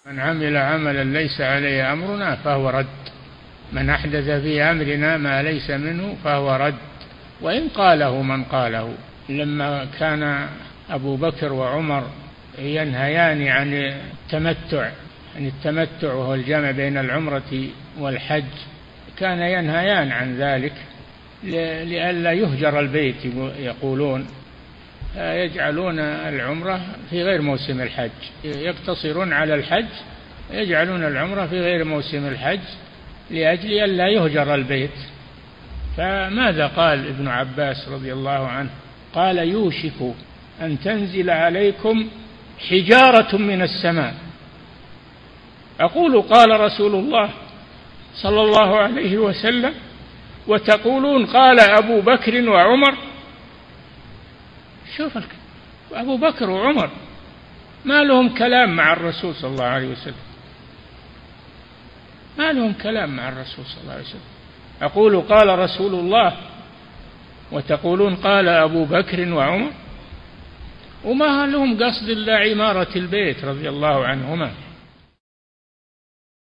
من عمل عملا ليس عليه أمرنا فهو رد. من أحدث في أمرنا ما ليس منه فهو رد، وإن قاله من قاله. لما كان أبو بكر وعمر ينهيان عن التمتع وهو الجمع بين العمرة والحج، كان ينهيان عن ذلك لئلا يهجر البيت، يقولون يجعلون العمرة في غير موسم الحج، يقتصرون على الحج، يجعلون العمرة في غير موسم الحج لأجل ألا يهجر البيت. فماذا قال ابن عباس رضي الله عنه؟ قال: يوشك أن تنزل عليكم حجارة من السماء، أقول قال رسول الله صلى الله عليه وسلم وتقولون قال أبو بكر وعمر. شوف أبو بكر وعمر ما لهم كلام مع الرسول صلى الله عليه وسلم، ما لهم كلام مع الرسول صلى الله عليه وسلم. أقول قال رسول الله وتقولون قال أبو بكر وعمر، وما لهم قصد إلا عمارة البيت رضي الله عنهما.